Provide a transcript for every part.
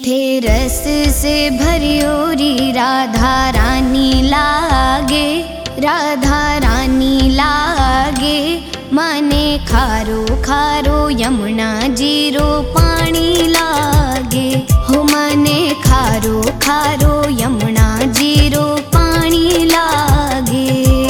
मीठे रस से भरियोरी राधा रानी लागे, राधा रानी लागे। माने खारो खारो यमुना जीरो पानी लागे, हो माने खारो खारो यमुना जीरो पानी लागे।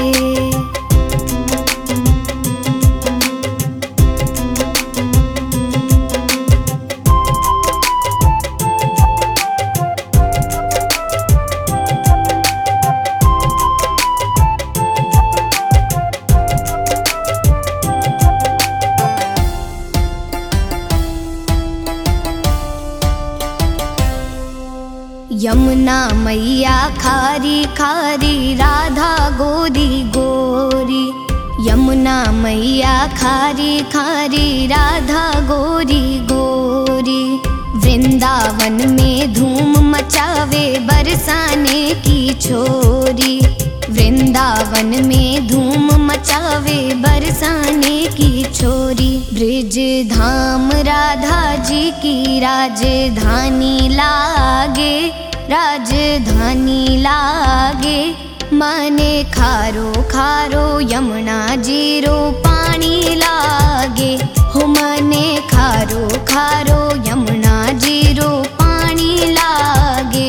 यमुना मैया खारी खारी राधा गोरी गोरी, यमुना मैया खारी खारी राधा गोरी गोरी। वृंदावन में धूम मचावे बरसाने की छोरी, वृंदावन में धूम मचावे बरसाने की छोरी। ब्रिज धाम राधा जी की राजधानी लागे, राजधानी लागे। माने खारो खारो यमुना जीरो पानी लागे, हो माने खारो खारो यमुना जीरो पानी लागे।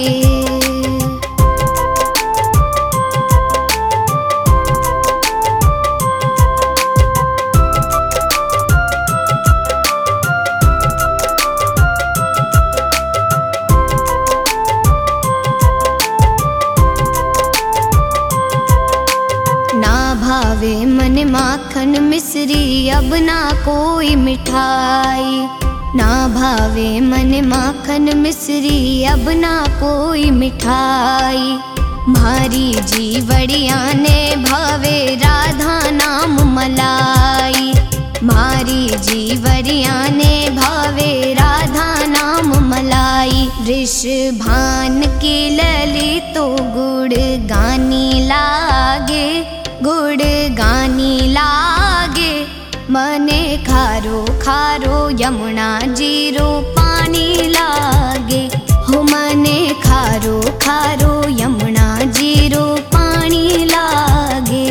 भावे मन माखन मिश्री अब ना कोई मिठाई, ना भावे मन माखन मिश्री अब ना कोई मिठाई। मारी जीवड़िया ने भावे राधा नाम मलाई, मारी जीवड़िया ने भावे राधा नाम मलाई। वृषभान की लली तो गुड़ गानी लागे, गुड़ गानी लागे। मने खारो खारो यमुना जीरो पानी लागे, हो मने खारो खारो यमुना जीरो पानी लागे।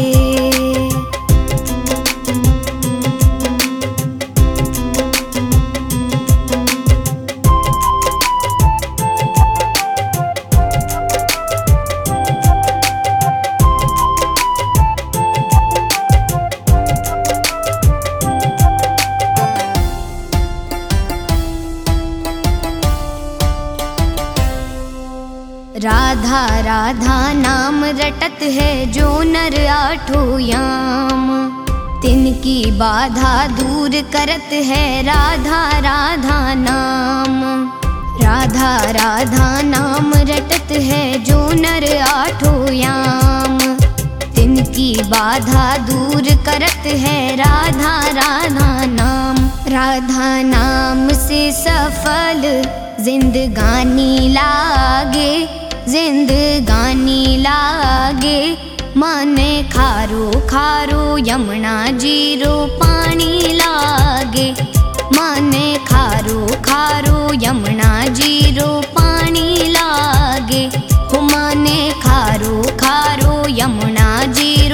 राधा राधा नाम रटत है जो नर आठों याम, तिनकी बाधा दूर करत है राधा राधा नाम। राधा राधा नाम रटत है जो नर आठों याम, तिनकी बाधा दूर करत है राधा राधा नाम। राधा नाम से सफल जिंदगानी लागे, जिंदगानी लागे। माने खारो खारो यमुना जीरो पानी लागे, माने खारो खारो यमुना जीरो पानी लागे, हो माने खारो खारो यमुना जीरो